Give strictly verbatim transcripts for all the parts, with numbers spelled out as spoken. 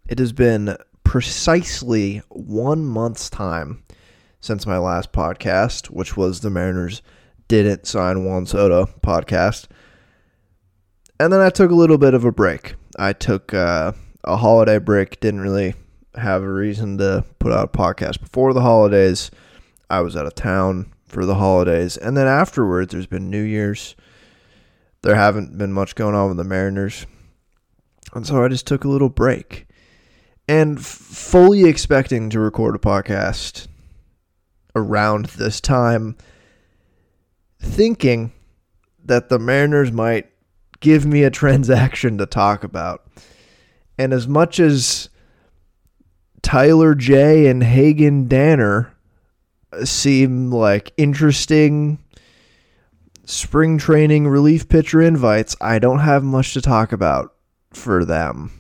It has been precisely one month's time since my last podcast, which was the Mariners Didn't Sign Juan Soto podcast. And then I took a little bit of a break. I took uh, a holiday break, didn't really have a reason to put out a podcast before the holidays. I was out of town for the holidays. And then afterwards, there's been New Year's. There haven't been much going on with the Mariners. And so I just took a little break. And f- fully expecting to record a podcast around this time, thinking that the Mariners might give me a transaction to talk about. And as much as Tyler J and Hagen Danner seem like interesting spring training relief pitcher invites, I don't have much to talk about for them.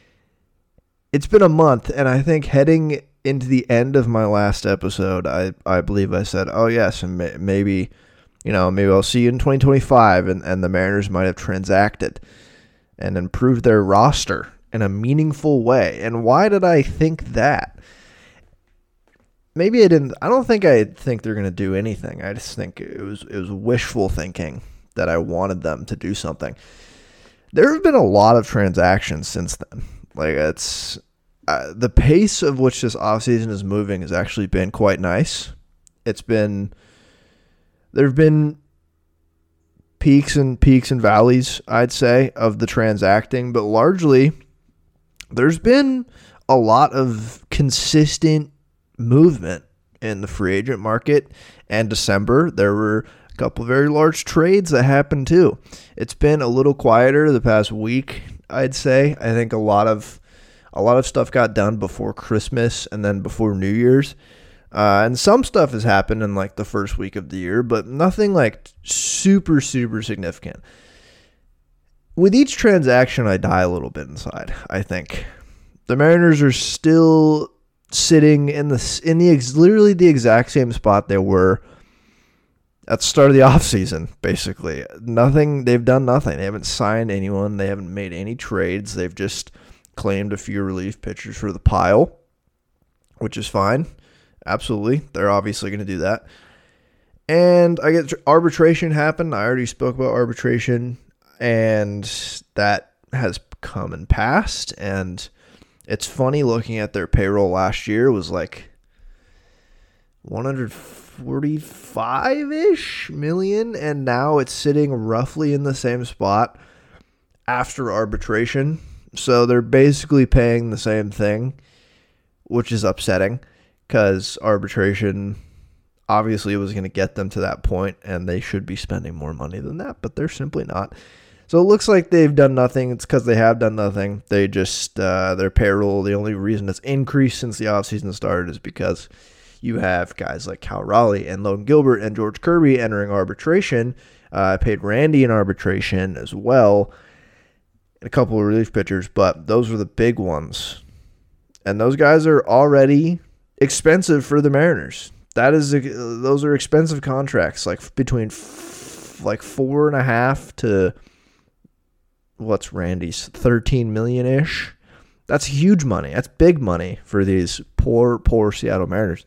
It's been a month, and I think heading into the end of my last episode, I, I believe I said, oh yes, and may, maybe, you know, maybe I'll see you in twenty twenty-five, and, and the Mariners might have transacted and improved their roster in a meaningful way. And why did I think that? Maybe I didn't, I don't think I think they're going to do anything. I just think it was, it was wishful thinking that I wanted them to do something. There have been a lot of transactions since then. Like, it's uh, the pace of which this offseason is moving has actually been quite nice. It's been, there have been peaks and peaks and valleys, I'd say, of the transacting, but largely there's been a lot of consistent movement in the free agent market. And December, there were a couple of very large trades that happened too. It's been a little quieter the past week, I'd say. I think a lot of a lot of stuff got done before Christmas and then before New Year's. Uh, and some stuff has happened in like the first week of the year, but nothing like super, super significant. With each transaction, I die a little bit inside, I think. The Mariners are still sitting in the in the ex, literally the exact same spot they were at the start of the offseason, basically. Nothing, they've done nothing. They haven't signed anyone. They haven't made any trades. They've just claimed a few relief pitchers for the pile, which is fine. Absolutely. They're obviously going to do that. And I get arbitration happened. I already spoke about arbitration, and that has come and passed. And it's funny looking at their payroll last year was like one hundred forty-five-ish million, and now it's sitting roughly in the same spot after arbitration. So they're basically paying the same thing, which is upsetting because arbitration obviously was going to get them to that point, and they should be spending more money than that, but they're simply not. So it looks like they've done nothing. It's because they have done nothing. They just, uh, their payroll, the only reason it's increased since the offseason started is because you have guys like Cal Raleigh and Logan Gilbert and George Kirby entering arbitration. I uh, paid Randy in arbitration as well, and a couple of relief pitchers, but those were the big ones. And those guys are already expensive for the Mariners. That is, those are expensive contracts, like between f- like four and a half to what's Randy's thirteen million ish. That's huge money. That's big money for these poor, poor Seattle Mariners.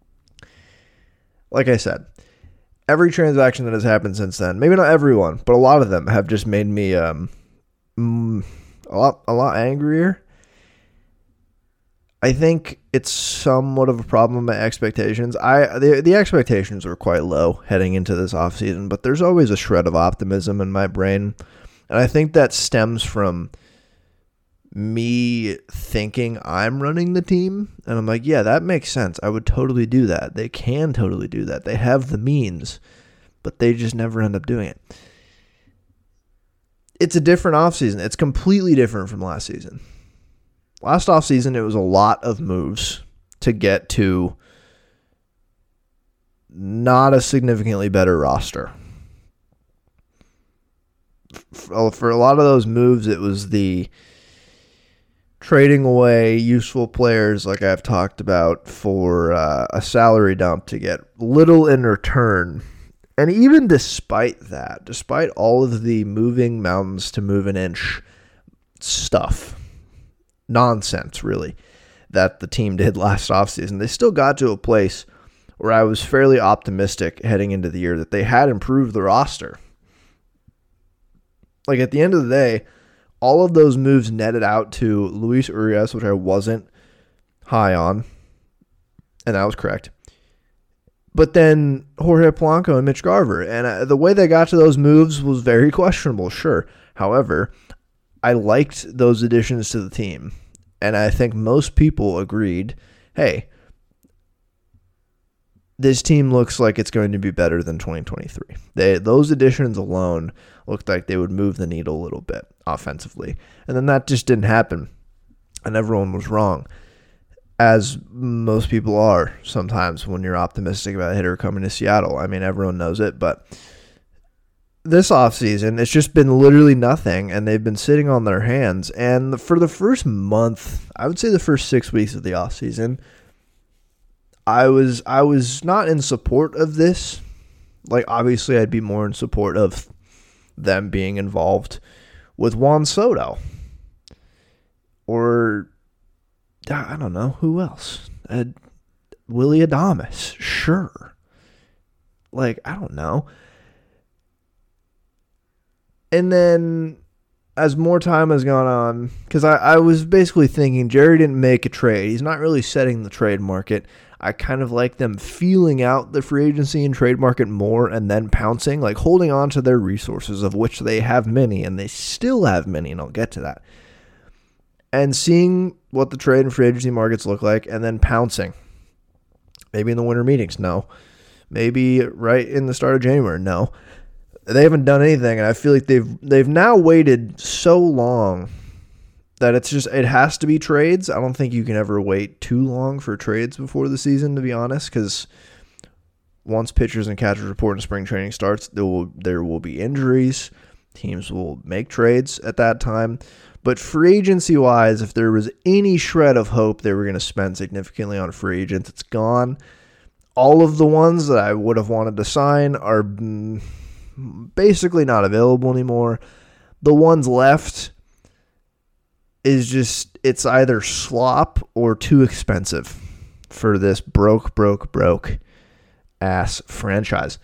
Like I said, every transaction that has happened since then, maybe not everyone, but a lot of them have just made me um, mm, a lot, a lot angrier. I think it's somewhat of a problem with my expectations. I the, the expectations were quite low heading into this offseason, but there's always a shred of optimism in my brain. And I think that stems from me thinking I'm running the team. And I'm like, yeah, that makes sense. I would totally do that. They can totally do that. They have the means, but they just never end up doing it. It's a different offseason. It's completely different from last season. Last offseason, it was a lot of moves to get to not a significantly better roster. For a lot of those moves, it was the trading away useful players like I've talked about for uh, a salary dump to get little in return. And even despite that, despite all of the moving mountains to move an inch stuff, nonsense, really, that the team did last offseason. They still got to a place where I was fairly optimistic heading into the year that they had improved the roster. Like, at the end of the day, all of those moves netted out to Luis Urias, which I wasn't high on, and that was correct. But then Jorge Polanco and Mitch Garver, and uh, the way they got to those moves was very questionable, sure. However, I liked those additions to the team, and I think most people agreed, hey, this team looks like it's going to be better than twenty twenty-three. They, those additions alone looked like they would move the needle a little bit offensively. And then that just didn't happen, and everyone was wrong, as most people are sometimes when you're optimistic about a hitter coming to Seattle. I mean, everyone knows it, but this offseason, it's just been literally nothing, and they've been sitting on their hands. And for the first month, I would say the first six weeks of the offseason, I was I was not in support of this. Like, obviously, I'd be more in support of them being involved with Juan Soto. Or, I don't know, who else? Uh, Willy Adames, sure. Like, I don't know. And then, as more time has gone on, because I, I was basically thinking Jerry didn't make a trade. He's not really setting the trade market. I kind of like them feeling out the free agency and trade market more and then pouncing, like holding on to their resources, of which they have many, and they still have many, and I'll get to that. And seeing what the trade and free agency markets look like, and then pouncing. Maybe in the winter meetings, no. Maybe right in the start of January, no. They haven't done anything, and I feel like they've they've now waited so long that it's just, it has to be trades. I don't think you can ever wait too long for trades before the season, to be honest, because once pitchers and catchers report and spring training starts, there will there will be injuries. Teams will make trades at that time. But free agency-wise, if there was any shred of hope they were going to spend significantly on free agents, it's gone. All of the ones that I would have wanted to sign are basically not available anymore. The ones left is just, it's either slop or too expensive for this broke, broke, broke ass franchise.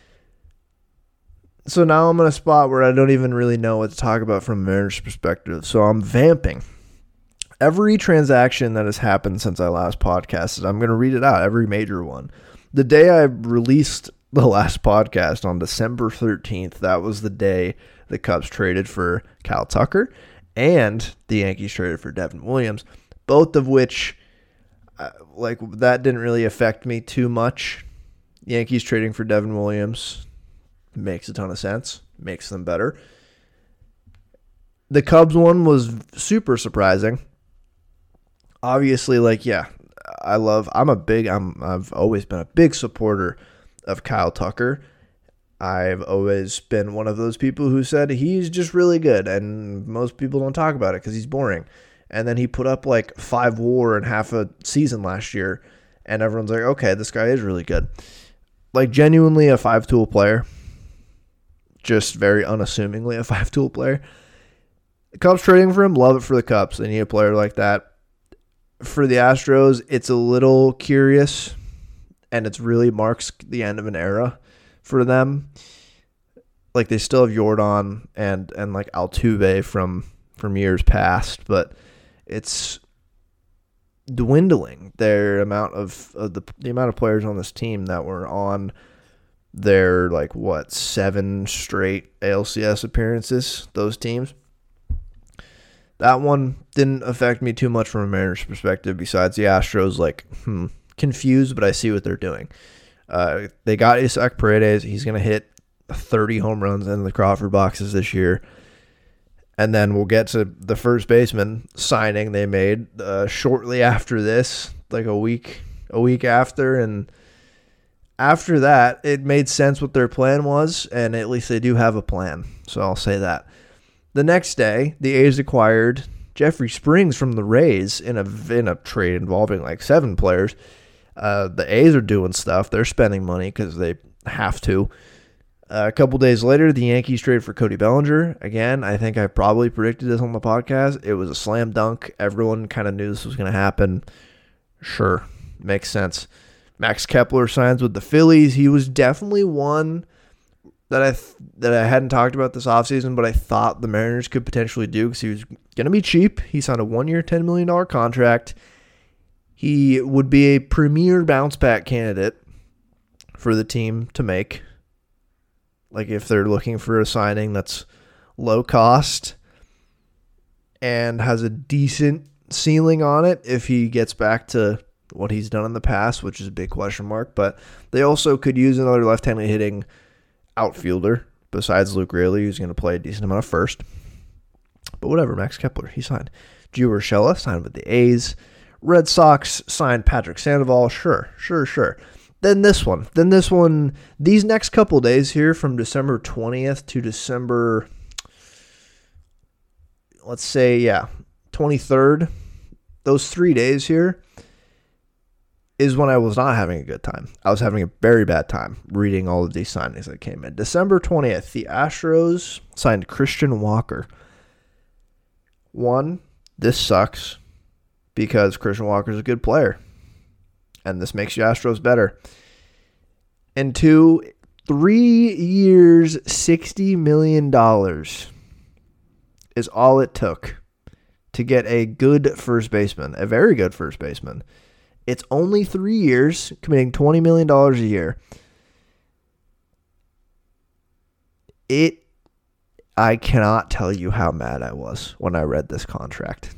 So now I'm in a spot where I don't even really know what to talk about from a Mariners perspective. So I'm vamping. Every transaction that has happened since I last podcasted, I'm going to read it out, every major one. The day I released the last podcast on December thirteenth, that was the day the Cubs traded for Kyle Tucker and the Yankees traded for Devin Williams, both of which, uh, like, that didn't really affect me too much. Yankees trading for Devin Williams makes a ton of sense, makes them better. The Cubs one was super surprising. Obviously, like, yeah, I love, I'm a big, I'm, I've always been a big supporter of Kyle Tucker. I've always been one of those people who said he's just really good, and most people don't talk about it because he's boring. And then he put up like five WAR in half a season last year, and everyone's like, okay, this guy is really good. Like, genuinely a five-tool player. Just very unassumingly a five-tool player. The Cubs trading for him, love it for the Cubs. They need a player like that. For the Astros, it's a little curious, and it's really marks the end of an era for them. Like, they still have Jordan and and like Altuve from from years past, but it's dwindling. Their amount of, of the the amount of players on this team that were on their, like, what, seven straight A L C S appearances, those teams. That one didn't affect me too much from a Mariners perspective, besides the Astros, like, hmm, confused, but I see what they're doing. Uh, they got Isaac Paredes. He's going to hit thirty home runs in the Crawford boxes this year. And then we'll get to the first baseman signing they made uh, shortly after this, like a week, a week after. And after that, it made sense what their plan was, and at least they do have a plan. So I'll say that. The next day, the A's acquired Jeffrey Springs from the Rays in a in a trade involving like seven players. Uh, the A's are doing stuff. They're spending money because they have to. Uh, a couple days later, the Yankees traded for Cody Bellinger. Again, I think I probably predicted this on the podcast. It was a slam dunk. Everyone kind of knew this was going to happen. Sure, makes sense. Max Kepler signs with the Phillies. He was definitely one that I th- that I hadn't talked about this offseason, but I thought the Mariners could potentially do because he was going to be cheap. He signed a one-year, ten million dollars contract. He would be a premier bounce-back candidate for the team to make. Like if they're looking for a signing that's low cost and has a decent ceiling on it if he gets back to what he's done in the past, which is a big question mark. But they also could use another left-handed hitting outfielder besides Luke Raley, who's going to play a decent amount of first. But whatever, Max Kepler, he signed. Gio Urshela signed with the A's. Red Sox signed Patrick Sandoval. Sure, sure, sure. Then this one. Then this one. These next couple days here from December twentieth to December, let's say, yeah, twenty-third. Those three days here is when I was not having a good time. I was having a very bad time reading all of these signings that came in. December twentieth, the Astros signed Christian Walker. One, this sucks because Christian Walker is a good player. And this makes you Astros better. And two, three years, sixty million dollars is all it took to get a good first baseman, a very good first baseman. It's only three years, committing twenty million dollars a year. It, I cannot tell you how mad I was when I read this contract.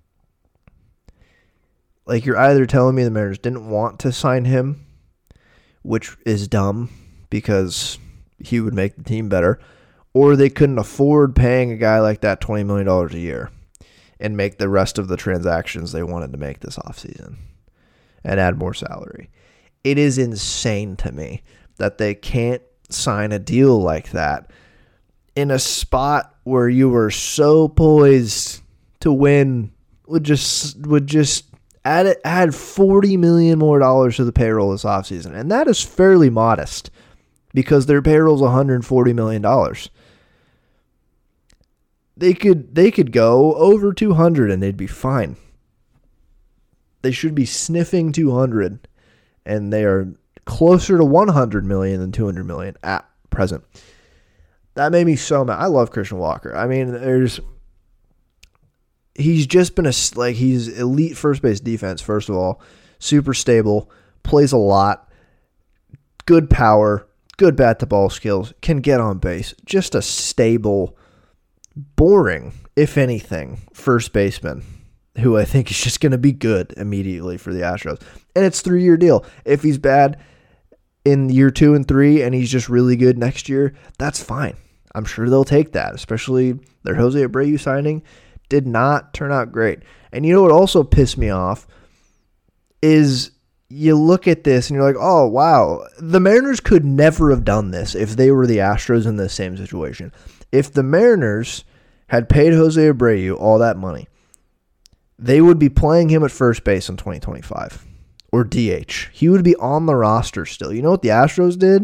Like, you're either telling me the Mariners didn't want to sign him, which is dumb because he would make the team better, or they couldn't afford paying a guy like that twenty million dollars a year and make the rest of the transactions they wanted to make this offseason and add more salary. It is insane to me that they can't sign a deal like that in a spot where you were so poised to win with just with just Add it, add forty million dollars more dollars to the payroll this offseason. And that is fairly modest because their payroll is one hundred forty million dollars. They could they could go over two hundred and they'd be fine. They should be sniffing two hundred, and they are closer to one hundred million dollars than two hundred million dollars at present. That made me so mad. I love Christian Walker. I mean, there's He's just been a, like, he's elite first base defense, first of all. Super stable, plays a lot, good power, good bat to ball skills, can get on base. Just a stable, boring, if anything, first baseman who I think is just going to be good immediately for the Astros. And it's a three-year deal. If he's bad in year two and three and he's just really good next year, that's fine. I'm sure they'll take that, especially their Jose Abreu signing. Did not turn out great. And you know what also pissed me off is you look at this and you're like, oh, wow. The Mariners could never have done this if they were the Astros in the same situation. If the Mariners had paid Jose Abreu all that money, they would be playing him at first base in twenty twenty-five or D H. He would be on the roster still. You know what the Astros did?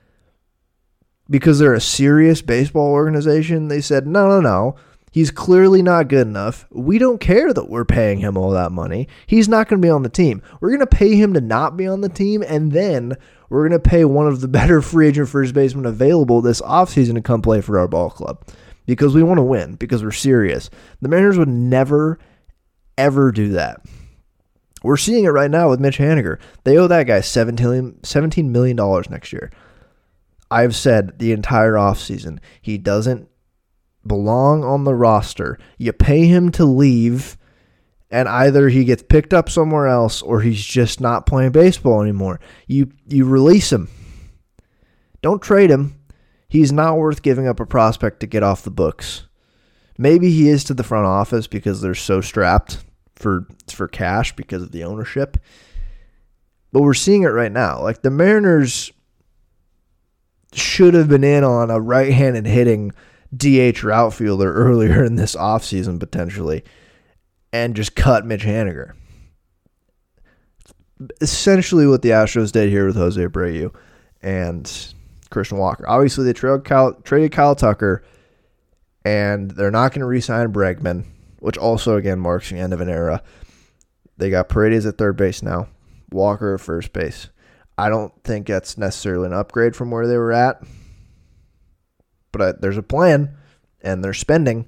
Because they're a serious baseball organization, they said, no, no, no. He's clearly not good enough. We don't care that we're paying him all that money. He's not going to be on the team. We're going to pay him to not be on the team, and then we're going to pay one of the better free agent first basemen available this offseason to come play for our ball club because we want to win, because we're serious. The Mariners would never, ever do that. We're seeing it right now with Mitch Haniger. They owe that guy seventeen million dollars next year. I've said the entire offseason, he doesn't belong on the roster. You pay him to leave, and either he gets picked up somewhere else or he's just not playing baseball anymore. You you release him. Don't trade him. He's not worth giving up a prospect to get off the books. Maybe he is to the front office because they're so strapped for for cash because of the ownership. But we're seeing it right now. Like, the Mariners should have been in on a right-handed hitting D H or outfielder earlier in this offseason potentially and just cut Mitch Haniger. Essentially what the Astros did here with Jose Abreu. And Christian Walker. Obviously, they traded Kyle, traded Kyle Tucker, and they're not going to re-sign Bregman, which also, again, marks the end of an era. They got Paredes at third base now, Walker at first base. I don't think that's necessarily an upgrade from where they were at, but I, there's a plan, and they're spending.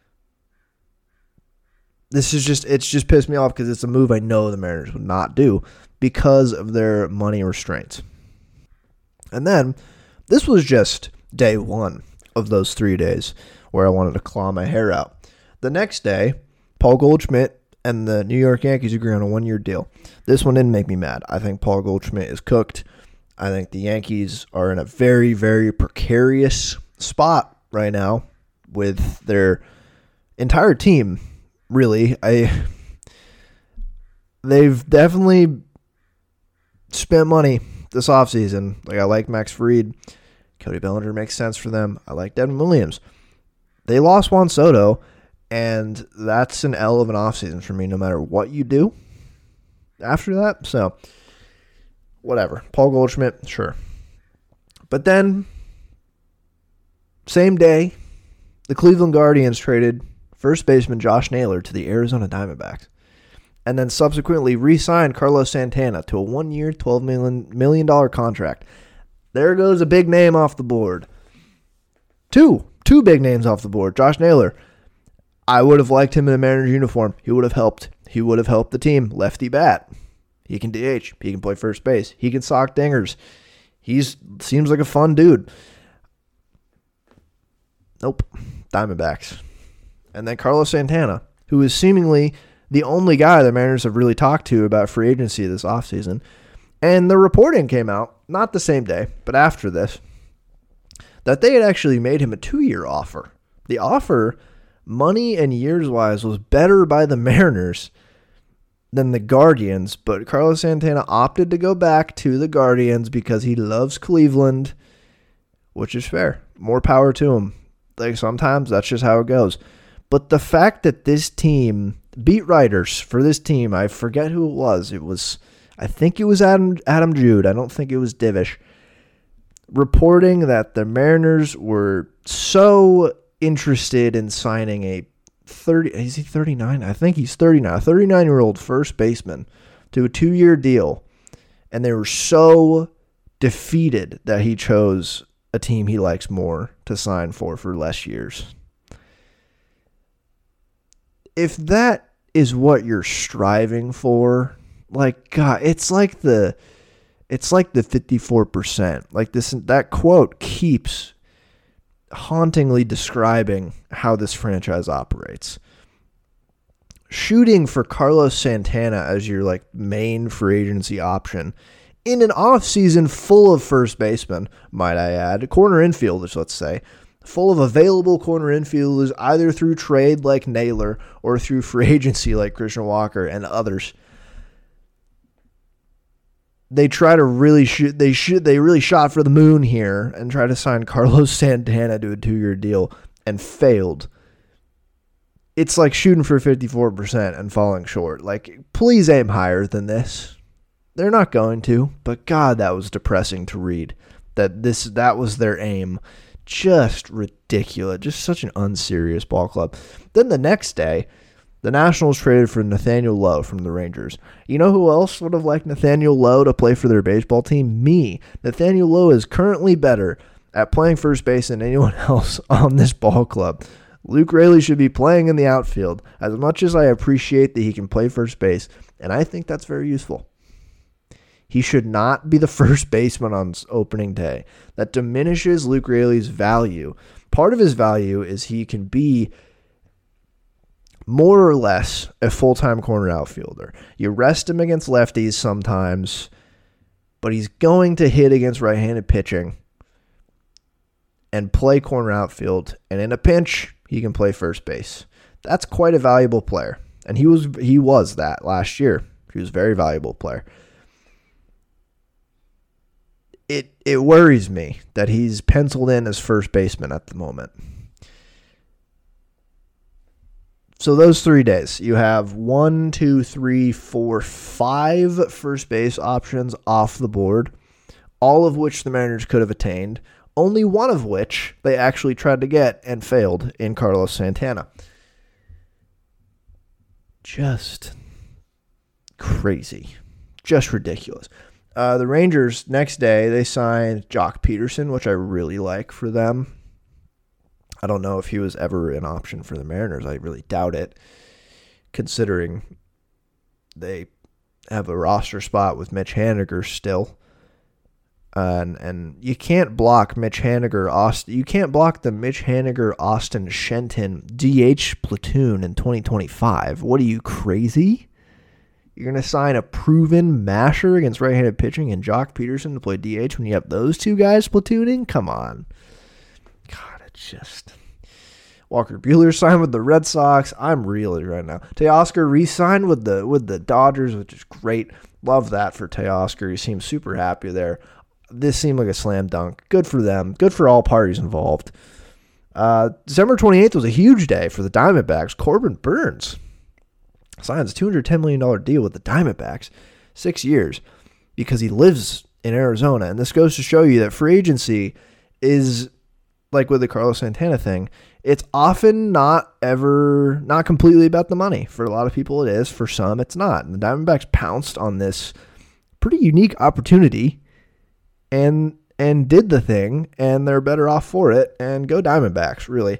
This is just, it's just pissed me off because it's a move I know the Mariners would not do because of their money restraints. And then, this was just day one of those three days where I wanted to claw my hair out. The next day, Paul Goldschmidt and the New York Yankees agree on a one-year deal. This one didn't make me mad. I think Paul Goldschmidt is cooked. I think the Yankees are in a very, very precarious spot right now with their entire team, really. I They've definitely spent money this offseason. Like, I like Max Fried. Cody Bellinger makes sense for them. I like Devin Williams. They lost Juan Soto, and that's an L of an offseason for me no matter what you do after that. So, whatever. Paul Goldschmidt, sure. But then, same day, the Cleveland Guardians traded first baseman Josh Naylor to the Arizona Diamondbacks, and then subsequently re-signed Carlos Santana to a one-year, twelve million dollars contract. There goes a big name off the board. Two. Two big names off the board. Josh Naylor. I would have liked him in a Mariners uniform. He would have helped. He would have helped the team. Lefty bat. He can D H. He can play first base. He can sock dingers. He's seems like a fun dude. Nope. Diamondbacks. And then Carlos Santana, who is seemingly the only guy the Mariners have really talked to about free agency this offseason. And the reporting came out, not the same day, but after this, that they had actually made him a two-year offer. The offer, money and years-wise, was better by the Mariners than the Guardians, but Carlos Santana opted to go back to the Guardians because he loves Cleveland, which is fair. More power to him. Like, sometimes that's just how it goes. But the fact that this team, beat writers for this team, I forget who it was. It was, I think it was Adam Adam Jude. I don't think it was Divish. Reporting that the Mariners were so interested in signing a thirty, is he thirty-nine? I think he's thirty-nine, a thirty-nine-year-old first baseman to a two-year deal, and they were so defeated that he chose a team he likes more to sign for for less years. If that is what you're striving for, like, God, it's like the it's like the fifty-four percent. Like, this, that quote keeps hauntingly describing how this franchise operates. Shooting for Carlos Santana as your, like, main free agency option in an offseason full of first basemen, might I add, corner infielders, let's say, full of available corner infielders either through trade like Naylor or through free agency like Christian Walker and others. They try to really shoot. They shoot. They really shot for the moon here and try to sign Carlos Santana to a two-year deal and failed. It's like shooting for fifty-four percent and falling short. Like, please aim higher than this. They're not going to, but God, that was depressing to read. That this that was their aim. Just ridiculous. Just such an unserious ball club. Then the next day, the Nationals traded for Nathaniel Lowe from the Rangers. You know who else would have liked Nathaniel Lowe to play for their baseball team? Me. Nathaniel Lowe is currently better at playing first base than anyone else on this ball club. Luke Raley should be playing in the outfield. As much as I appreciate that he can play first base, and I think that's very useful, he should not be the first baseman on opening day. That diminishes Luke Raley's value. Part of his value is he can be more or less a full-time corner outfielder. You rest him against lefties sometimes, but he's going to hit against right-handed pitching and play corner outfield. And in a pinch, he can play first base. That's quite a valuable player. And he was he was that last year. He was a very valuable player. It it worries me that he's penciled in as first baseman at the moment. So those three days, you have one, two, three, four, five first base options off the board, all of which the Mariners could have attained, only one of which they actually tried to get and failed in Carlos Santana. Just crazy. Just ridiculous. Uh, the Rangers, next day, they signed Jock Peterson, which I really like for them. I don't know if he was ever an option for the Mariners. I really doubt it, considering they have a roster spot with Mitch Haniger still. Uh, and and you can't block Mitch Haniger, Austin. You can't block the Mitch Haniger, Austin Shenton D H platoon in twenty twenty-five. What are you, crazy? You're going to sign a proven masher against right-handed pitching and Jock Peterson to play D H when you have those two guys platooning? Come on. God, it's just... Walker Buehler signed with the Red Sox. I'm reeling right now. Teoscar re-signed with the with the Dodgers, which is great. Love that for Teoscar. He seems super happy there. This seemed like a slam dunk. Good for them. Good for all parties involved. Uh, December twenty-eighth was a huge day for the Diamondbacks. Corbin Burns signs a two hundred ten million dollars deal with the Diamondbacks, six years, because he lives in Arizona. And this goes to show you that free agency is, like with the Carlos Santana thing, it's often not ever, not completely about the money. For a lot of people it is. For some it's not. And the Diamondbacks pounced on this pretty unique opportunity and and did the thing, and they're better off for it. And go Diamondbacks, really.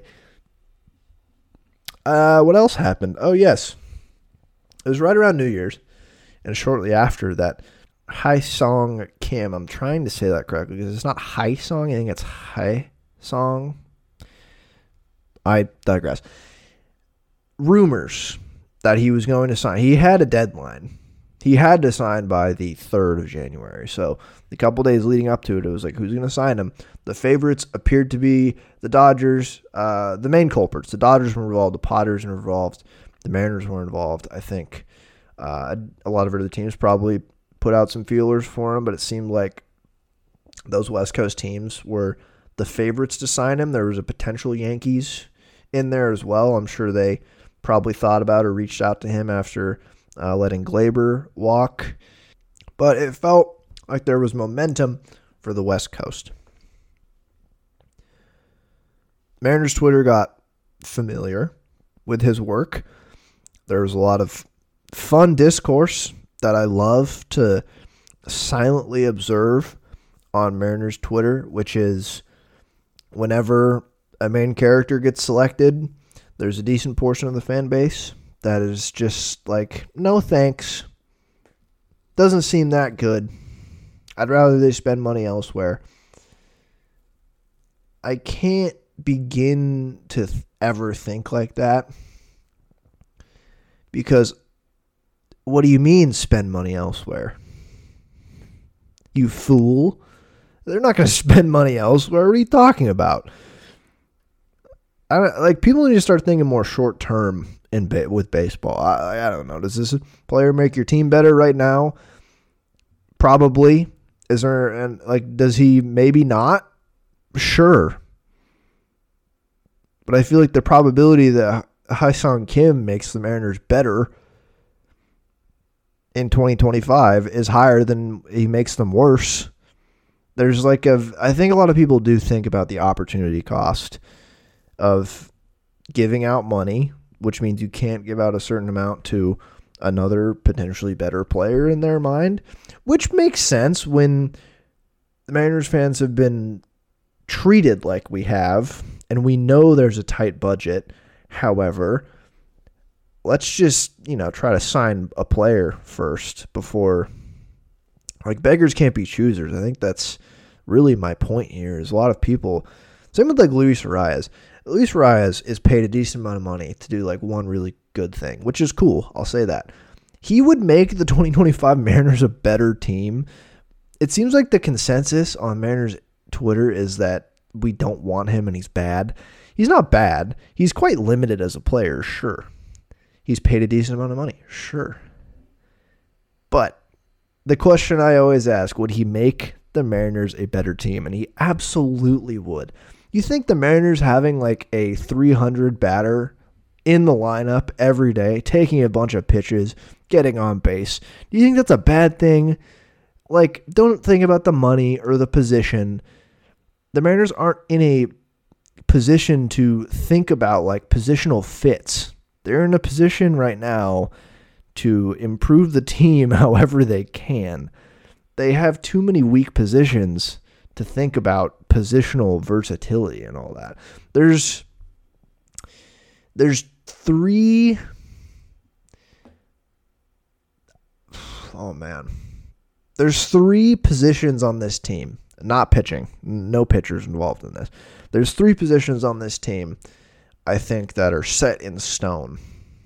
Uh, what else happened? Oh, yes. It was right around New Year's, and shortly after that, Haesung Kim, I'm trying to say that correctly, because it's not Haesung, I think it's Haesung. I digress. Rumors that he was going to sign. He had a deadline. He had to sign by the third of January. So the couple days leading up to it, it was like, who's going to sign him? The favorites appeared to be the Dodgers, uh, the main culprits. The Dodgers were involved. The Padres were involved. The Mariners were involved. I think uh, a lot of other teams probably put out some feelers for him, but it seemed like those West Coast teams were the favorites to sign him. There was a potential Yankees in there as well. I'm sure they probably thought about or reached out to him after uh, letting Glaber walk. But it felt like there was momentum for the West Coast. Mariners Twitter got familiar with his work. There was a lot of fun discourse that I love to silently observe on Mariners Twitter, which is whenever a main character gets selected, there's a decent portion of the fan base that is just like, no thanks. Doesn't seem that good. I'd rather they spend money elsewhere. I can't begin to th- ever think like that. Because what do you mean spend money elsewhere? You fool. They're not going to spend money elsewhere. What are you talking about? I like people need to start thinking more short term in ba- with baseball. I, I don't know. Does this player make your team better right now? Probably. Is there and like does he maybe not? Sure. But I feel like the probability that Haesung Kim makes the Mariners better in twenty twenty-five is higher than he makes them worse. There's like a, I think a lot of people do think about the opportunity cost of giving out money, which means you can't give out a certain amount to another potentially better player in their mind, which makes sense when the Mariners fans have been treated like we have, and we know there's a tight budget. However, let's just, you know, try to sign a player first before, like, beggars can't be choosers. I think that's really my point here is a lot of people, same with like Luis Arias. Luis Arias is paid a decent amount of money to do like one really good thing, which is cool. I'll say that. He would make the twenty twenty-five Mariners a better team. It seems like the consensus on Mariners Twitter is that we don't want him and he's bad. He's not bad. He's quite limited as a player, sure. He's paid a decent amount of money, sure. But the question I always ask, would he make the Mariners a better team? And he absolutely would. You think the Mariners having like a three hundred batter in the lineup every day, taking a bunch of pitches, getting on base, do you think that's a bad thing? like, don't think about the money or the position. The Mariners aren't in a position to think about like positional fits. They're in a position right now to improve the team however they can. They have too many weak positions to think about positional versatility and all that. There's there's three oh man. There's three positions on this team. Not pitching. No pitchers involved in this. There's three positions on this team I think that are set in stone.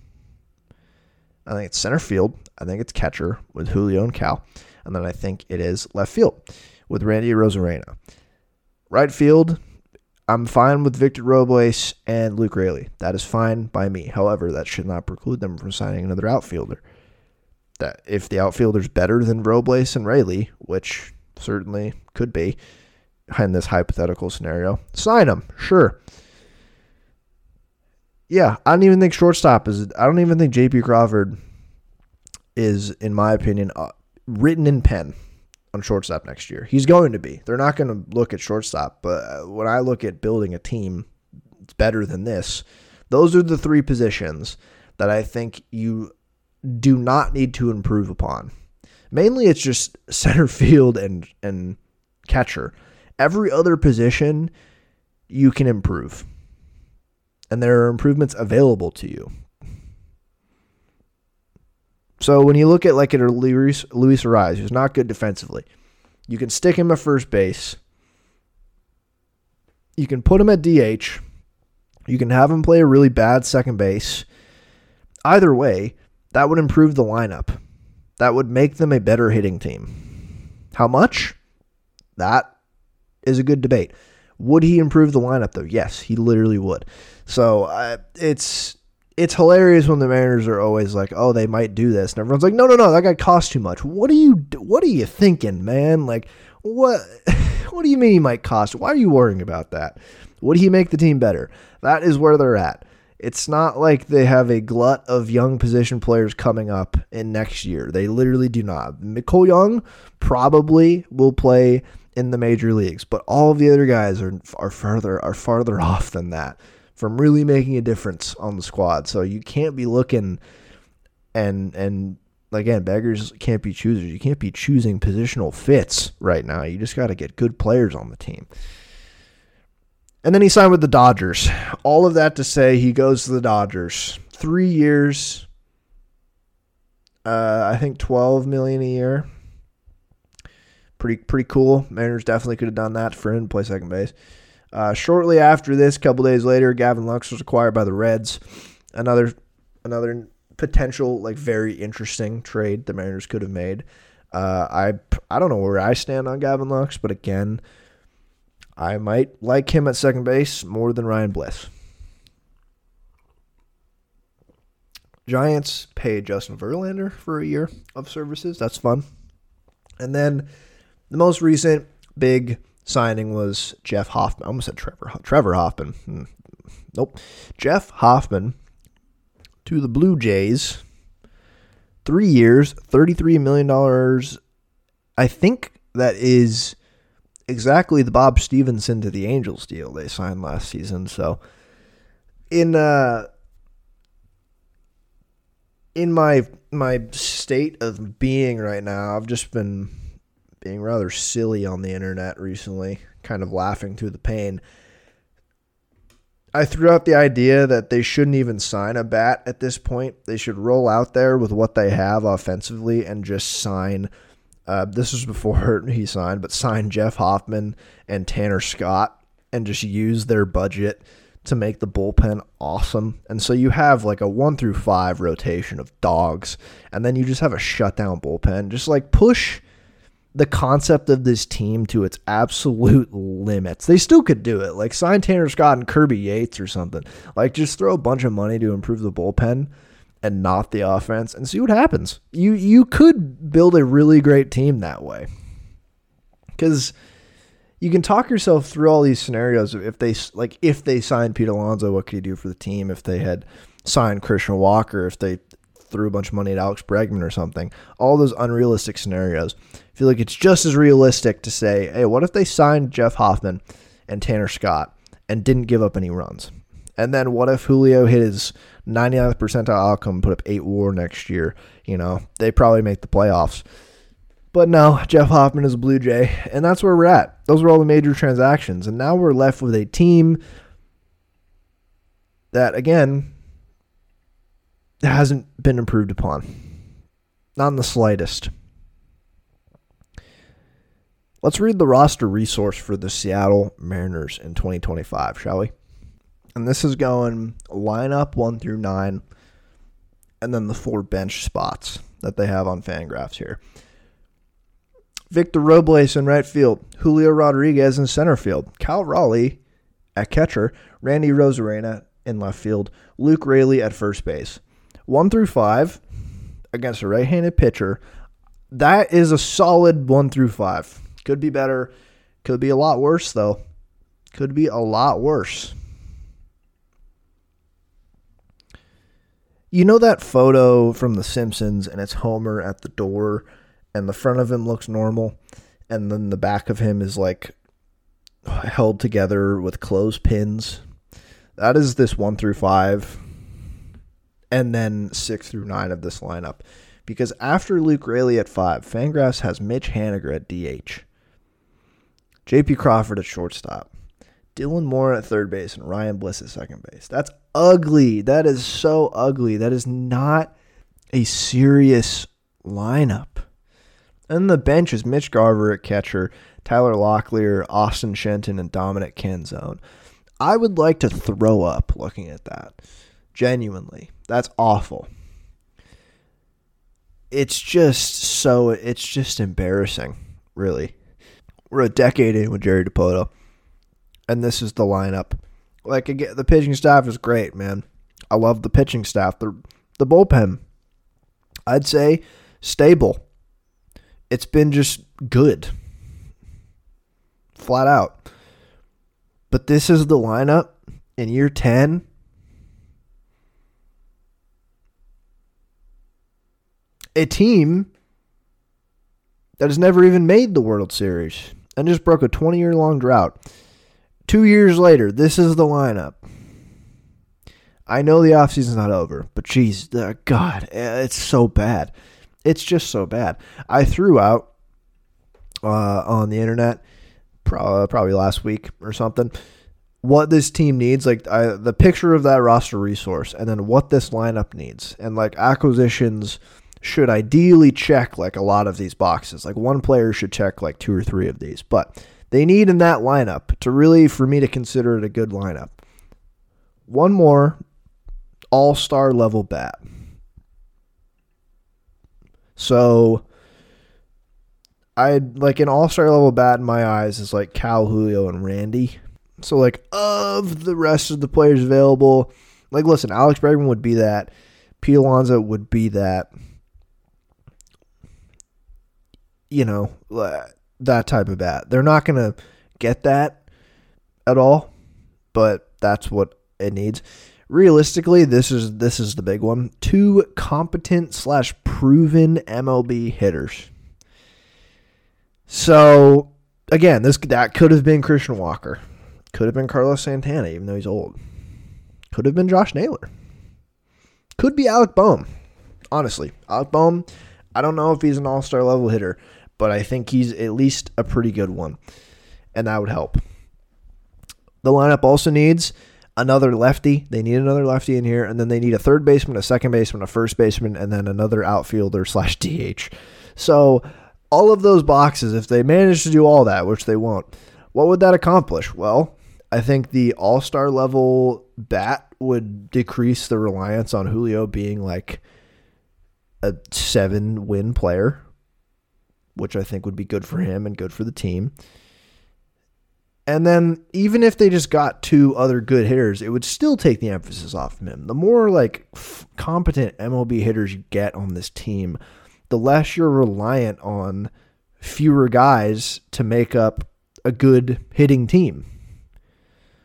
I think it's center field. I think it's catcher with Julio and Cal. And then I think it is left field with Randy Arozarena. Right field, I'm fine with Victor Robles and Luke Raley. That is fine by me. However, that should not preclude them from signing another outfielder. That if the outfielder's better than Robles and Raley, which certainly could be in this hypothetical scenario, sign them. Sure. Yeah, I don't even think shortstop is. I don't even think J P Crawford is, in my opinion, uh, written in pen on shortstop next year. He's going to be. They're not going to look at shortstop, but when I look at building a team that's better than this, those are the three positions that I think you do not need to improve upon. Mainly, it's just center field and and catcher. Every other position you can improve. And there are improvements available to you. So when you look at like a Luis, Luis Arraez, who's not good defensively, you can stick him at first base. You can put him at D H. You can have him play a really bad second base. Either way, that would improve the lineup. That would make them a better hitting team. How much? That is a good debate. Would he improve the lineup, though? Yes, he literally would. So uh, it's it's hilarious when the Mariners are always like, oh, they might do this. And everyone's like, no, no, no, that guy costs too much. What are you What are you thinking, man? Like, what, what do you mean he might cost? Why are you worrying about that? Would he make the team better? That is where they're at. It's not like they have a glut of young position players coming up in next year. They literally do not. Cole Young probably will play in the major leagues, but all of the other guys are are farther are farther off than that from really making a difference on the squad. So you can't be looking and and again, beggars can't be choosers. You can't be choosing positional fits right now. You just got to get good players on the team. And then he signed with the Dodgers. All of that to say he goes to the Dodgers. Three years, uh, I think twelve million dollars a year. Pretty pretty cool. Mariners definitely could have done that for him to play second base. Uh, shortly after this, a couple days later, Gavin Lux was acquired by the Reds. Another another potential, like, very interesting trade the Mariners could have made. Uh, I I don't know where I stand on Gavin Lux, but again, I might like him at second base more than Ryan Bliss. Giants pay Justin Verlander for a year of services. That's fun. And then the most recent big signing was Jeff Hoffman. I almost said Trevor Trevor Hoffman. Hmm. Nope. Jeff Hoffman to the Blue Jays. Three years, thirty-three million dollars. I think that is exactly the Bob Stevenson to the Angels deal they signed last season. So in uh, in my my state of being right now, I've just been being rather silly on the internet recently, kind of laughing through the pain. I threw out the idea that they shouldn't even sign a bat at this point. They should roll out there with what they have offensively and just sign. Uh, this was before he signed, but sign Jeff Hoffman and Tanner Scott and just use their budget to make the bullpen awesome. And so you have like a one through five rotation of dogs, and then you just have a shutdown bullpen. Just like push the concept of this team to its absolute limits. They still could do it. Like sign Tanner Scott and Kirby Yates or something. Like just throw a bunch of money to improve the bullpen and not the offense and see what happens. You you could build a really great team that way. Because you can talk yourself through all these scenarios. If they like if they signed Pete Alonso, what could he do for the team? If they had signed Christian Walker, if they threw a bunch of money at Alex Bregman or something. All those unrealistic scenarios. I feel like it's just as realistic to say, hey, what if they signed Jeff Hoffman and Tanner Scott and didn't give up any runs? And then what if Julio hit his ninety-ninth percentile outcome and put up eight WAR next year? You know, they probably make the playoffs. But no, Jeff Hoffman is a Blue Jay, and that's where we're at. Those were all the major transactions. And now we're left with a team that, again, hasn't been improved upon. Not in the slightest. Let's read the roster resource for the Seattle Mariners in twenty twenty-five, shall we? And this is going lineup one through nine, and then the four bench spots that they have on Fangraphs here. Victor Robles in right field, Julio Rodriguez in center field, Cal Raleigh at catcher, Randy Rosarena in left field, Luke Raley at first base. One through five against a right-handed pitcher. That is a solid one through five. Could be better. Could be a lot worse, though. Could be a lot worse. You know that photo from The Simpsons, and it's Homer at the door, and the front of him looks normal, and then the back of him is like held together with clothespins? That is this one through five, and then six through nine of this lineup. Because after Luke Raley at five, Fangraphs has Mitch Haniger at D H, J P Crawford at shortstop, Dylan Moore at third base, and Ryan Bliss at second base. That's ugly. That is so ugly. That is not a serious lineup. And the bench is Mitch Garver at catcher, Tyler Locklear, Austin Shenton, and Dominic Canzone. I would like to throw up looking at that. Genuinely. That's awful. It's just so, it's just embarrassing, really. We're a decade in with Jerry Dipoto, and this is the lineup. Like, again, the pitching staff is great, man. I love the pitching staff. The, the bullpen, I'd say, stable. It's been just good. Flat out. But this is the lineup in year ten. A team that has never even made the World Series and just broke a twenty-year-long drought. Two years later, this is the lineup. I know the offseason's not over, but geez, uh, God, it's so bad. It's just so bad. I threw out uh, on the internet, pro- probably last week or something, what this team needs, like I, the picture of that roster resource, and then what this lineup needs. And like acquisitions should ideally check like a lot of these boxes. Like one player should check like two or three of these. But they need in that lineup to really, for me to consider it a good lineup, one more all-star level bat. So I like an all-star level bat in my eyes is like Cal, Julio, and Randy. So like of the rest of the players available, like listen, Alex Bregman would be that. Pete Alonso would be that. You know, that type of bat. They're not going to get that at all, but that's what it needs. Realistically, this is this is the big one. Two competent slash proven M L B hitters. So, again, this that could have been Christian Walker. Could have been Carlos Santana, even though he's old. Could have been Josh Naylor. Could be Alec Bohm. Honestly, Alec Bohm, I don't know if he's an all-star level hitter, but I think he's at least a pretty good one, and that would help. The lineup also needs another lefty. They need another lefty in here, and then they need a third baseman, a second baseman, a first baseman, and then another outfielder slash D H. So all of those boxes, if they manage to do all that, which they won't, what would that accomplish? Well, I think the all-star level bat would decrease the reliance on Julio being like a seven-win player, which I think would be good for him and good for the team. And then even if they just got two other good hitters, it would still take the emphasis off of him. The more like f- competent M L B hitters you get on this team, the less you're reliant on fewer guys to make up a good hitting team.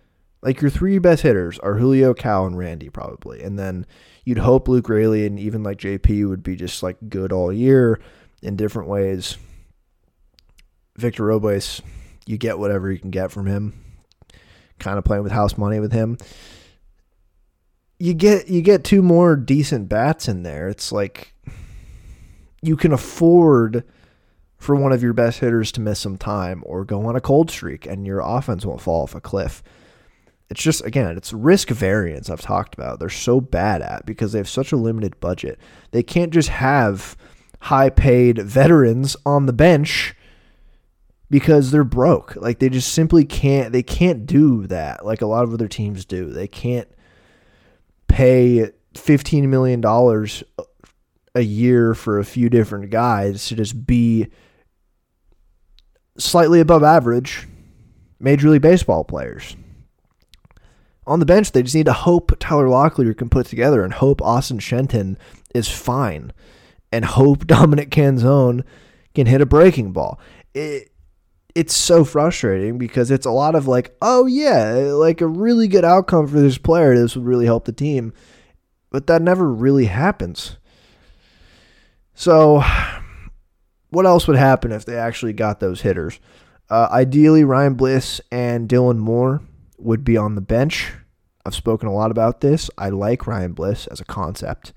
Like, your three best hitters are Julio, Cal, and Randy, probably. And then you'd hope Luke Raley and even, like, J P would be just, like, good all year in different ways. Victor Robles, you get whatever you can get from him. Kind of playing with house money with him. You get you get two more decent bats in there. It's like you can afford for one of your best hitters to miss some time or go on a cold streak, and your offense won't fall off a cliff. It's just, again, it's risk variance I've talked about. They're so bad at because they have such a limited budget. They can't just have high-paid veterans on the bench because they're broke. Like, they just simply can't. They can't do that like a lot of other teams do. They can't pay fifteen million dollars a year for a few different guys to just be slightly above average Major League Baseball players. On the bench, they just need to hope Tyler Locklear can put together and hope Austin Shenton is fine and hope Dominic Canzone can hit a breaking ball. It, it's so frustrating because it's a lot of like, oh yeah, like a really good outcome for this player. This would really help the team. But that never really happens. So what else would happen if they actually got those hitters? Uh, ideally, Ryan Bliss and Dylan Moore would be on the bench. I've spoken a lot about this. I like Ryan Bliss as a concept.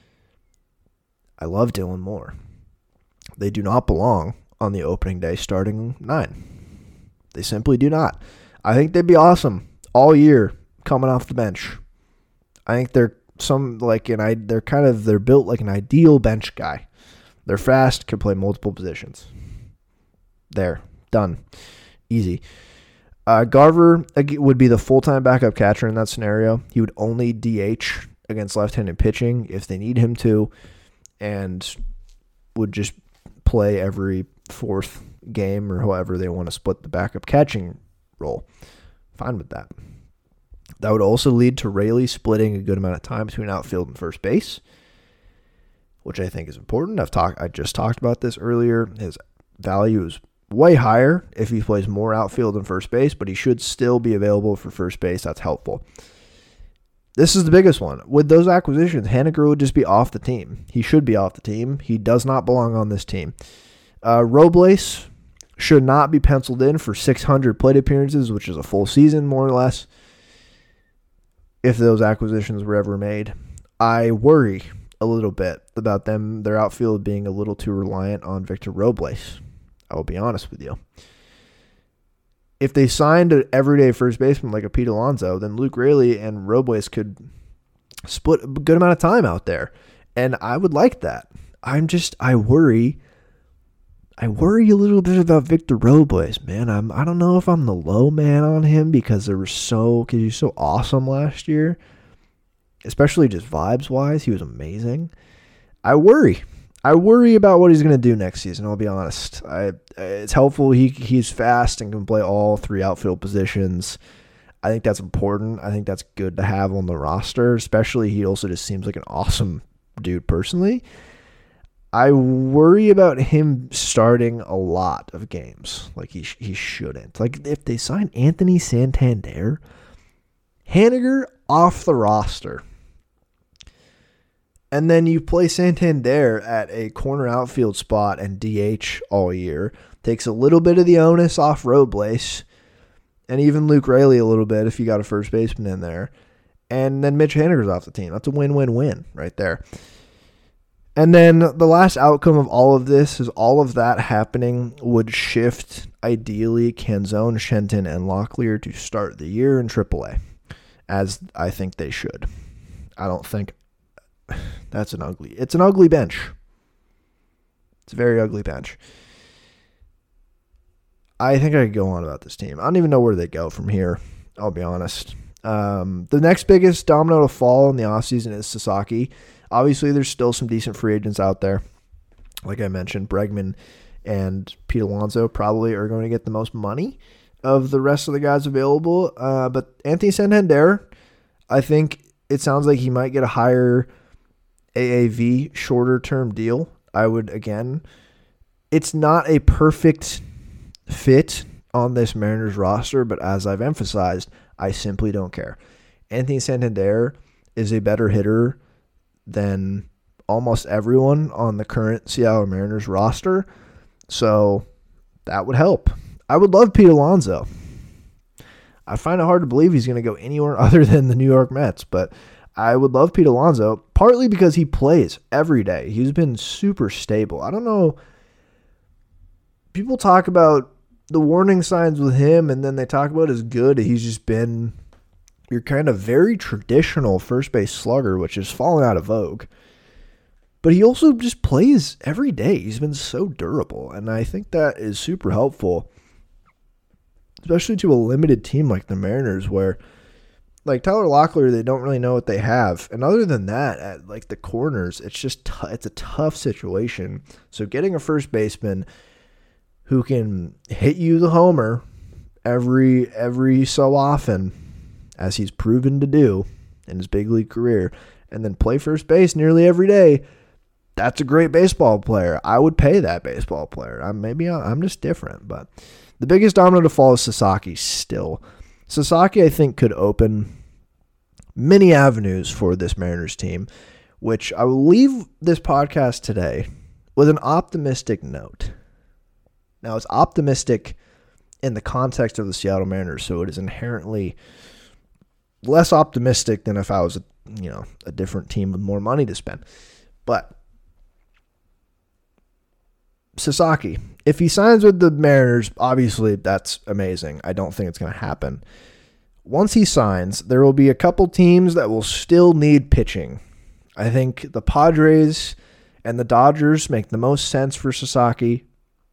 I love Dylan Moore. They do not belong on the opening day starting nine. They simply do not. I think they'd be awesome all year coming off the bench. I think they're some like an I they're kind of they're built like an ideal bench guy. They're fast, can play multiple positions. There, done, easy. Uh, Garver would be the full-time backup catcher in that scenario. He would only D H against left-handed pitching if they need him to, and would just play every fourth game or however they want to split the backup catching role. Fine with that. That would also lead to Raley splitting a good amount of time between outfield and first base, which I think is important. I've talked. I just talked about this earlier. His value is way higher if he plays more outfield than first base, but he should still be available for first base. That's helpful. This is the biggest one. With those acquisitions, Haniger would just be off the team. He should be off the team. He does not belong on this team. Uh, Robles should not be penciled in for six hundred plate appearances, which is a full season, more or less, if those acquisitions were ever made. I worry a little bit about them, their outfield being a little too reliant on Victor Robles. I will be honest with you. If they signed an everyday first baseman like a Pete Alonso, then Luke Raley and Robles could split a good amount of time out there. And I would like that. I'm just, I worry. I worry a little bit about Victor Robles, man. I'm, I don't know if I'm the low man on him because there was so, because he was so awesome last year. Especially just vibes-wise. He was amazing. I worry. I worry about what he's going to do next season, I'll be honest. I, it's helpful he he's fast and can play all three outfield positions. I think that's important. I think that's good to have on the roster, especially he also just seems like an awesome dude personally. I worry about him starting a lot of games like he sh- he shouldn't. Like if they sign Anthony Santander, Haniger off the roster, and then you play Santander at a corner outfield spot and D H all year. Takes a little bit of the onus off Robles and even Luke Raley a little bit if you got a first baseman in there. And then Mitch Haniger's off the team. That's a win-win-win right there. And then the last outcome of all of this is all of that happening would shift, ideally, Canzone, Shenton, and Locklear to start the year in triple A, as I think they should. I don't think... That's an ugly... It's an ugly bench. It's a very ugly bench. I think I could go on about this team. I don't even know where they go from here, I'll be honest. Um, the next biggest domino to fall in the offseason is Sasaki. Obviously, there's still some decent free agents out there. Like I mentioned, Bregman and Pete Alonso probably are going to get the most money of the rest of the guys available. Uh, but Anthony Santander, I think it sounds like he might get a higher A A V, shorter term deal. I would, again, it's not a perfect fit on this Mariners roster, but as I've emphasized, I simply don't care. Anthony Santander is a better hitter than almost everyone on the current Seattle Mariners roster, so that would help. I would love Pete Alonso. I find it hard to believe he's going to go anywhere other than the New York Mets, but I would love Pete Alonso, partly because he plays every day. He's been super stable. I don't know. People talk about the warning signs with him, and then they talk about as good. He's just been your kind of very traditional first base slugger, which has fallen out of vogue. But he also just plays every day. He's been so durable, and I think that is super helpful, especially to a limited team like the Mariners, where like Tyler Locklear, they don't really know what they have. And other than that, at like the corners, it's just t- it's a tough situation. So getting a first baseman who can hit you the homer every every so often, as he's proven to do in his big league career, and then play first base nearly every day, that's a great baseball player. I would pay that baseball player. I'm, maybe I'm just different, but the biggest domino to fall is Sasaki still. Sasaki, I think, could open many avenues for this Mariners team, which I will leave this podcast today with an optimistic note. Now, it's optimistic in the context of the Seattle Mariners, so it is inherently less optimistic than if I was, a, you know, a different team with more money to spend. But Sasaki, if he signs with the Mariners, obviously that's amazing. I don't think it's going to happen. Once he signs, there will be a couple teams that will still need pitching. I think the Padres and the Dodgers make the most sense for Sasaki.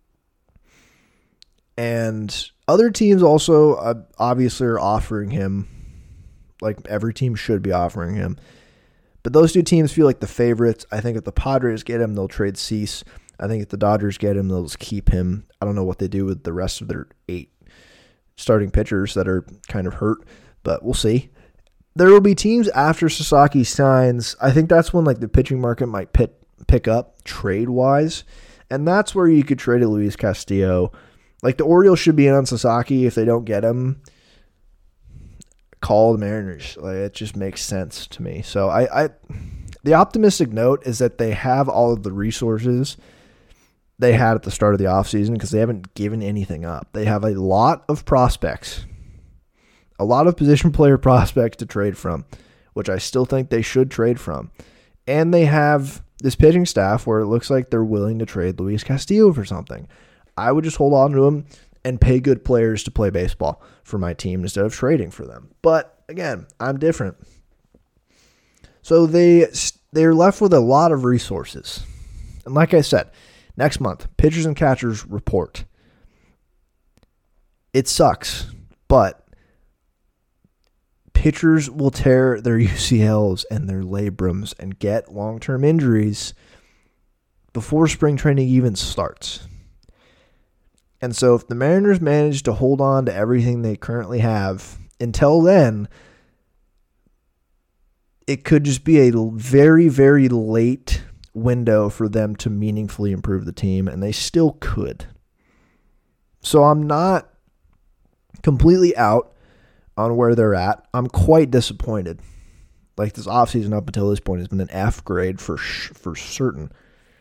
And other teams also uh, obviously are offering him, like every team should be offering him. But those two teams feel like the favorites. I think if the Padres get him, they'll trade Cease. I think if the Dodgers get him, they'll just keep him. I don't know what they do with the rest of their eight starting pitchers that are kind of hurt, but we'll see. There will be teams after Sasaki signs. I think that's when like the pitching market might pick, pick up trade-wise, and that's where you could trade a Luis Castillo. Like the Orioles should be in on Sasaki. If they don't get him, call the Mariners. Like, it just makes sense to me. So I, I, the optimistic note is that they have all of the resources they had at the start of the offseason because they haven't given anything up. They have a lot of prospects, a lot of position player prospects to trade from, which I still think they should trade from. And they have this pitching staff where it looks like they're willing to trade Luis Castillo for something. I would just hold on to him and pay good players to play baseball for my team instead of trading for them. But again, I'm different. So they, they're left with a lot of resources. And like I said, next month, pitchers and catchers report. It sucks, but pitchers will tear their U C Ls and their labrums and get long-term injuries before spring training even starts. And so if the Mariners manage to hold on to everything they currently have until then, it could just be a very, very late window for them to meaningfully improve the team, and they still could. So I'm not completely out on where they're at. I'm quite disappointed. Like this offseason up until this point has been an F grade for sh- for certain.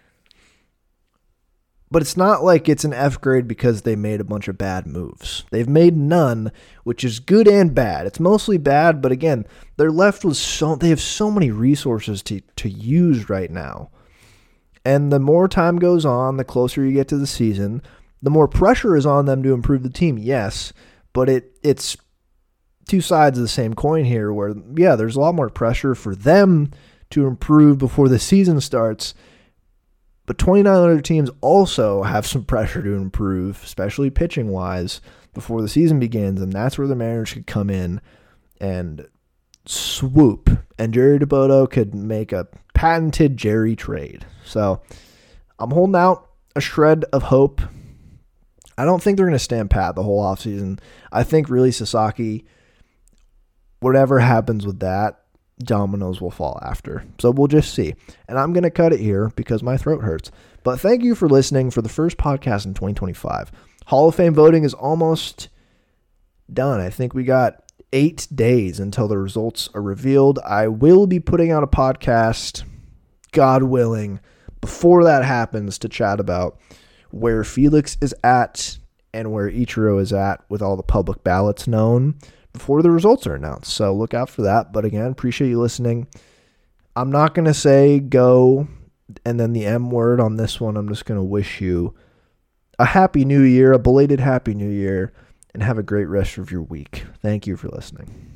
But it's not like it's an F grade because they made a bunch of bad moves. They've made none, which is good and bad. It's mostly bad, but again, they're left with so they have so many resources to, to use right now. And the more time goes on, the closer you get to the season, the more pressure is on them to improve the team. Yes, but it it's two sides of the same coin here where, yeah, there's a lot more pressure for them to improve before the season starts. But twenty-nine other teams also have some pressure to improve, especially pitching-wise, before the season begins, and that's where the Mariners could come in and swoop, and Jerry Dipoto could make a patented Jerry trade. So I'm holding out a shred of hope. I don't think they're going to stand pat the whole offseason. I think really Sasaki, whatever happens with that, dominoes will fall after. So we'll just see. And I'm going to cut it here because my throat hurts. But thank you for listening for the first podcast in twenty twenty-five. Hall of Fame voting is almost done. I think we got eight days until the results are revealed. I will be putting out a podcast, God willing, before that happens to chat about where Felix is at and where Ichiro is at with all the public ballots known before the results are announced. So look out for that. But again, appreciate you listening. I'm not going to say go and then the M word on this one. I'm just going to wish you a happy new year, a belated happy new year, and have a great rest of your week. Thank you for listening.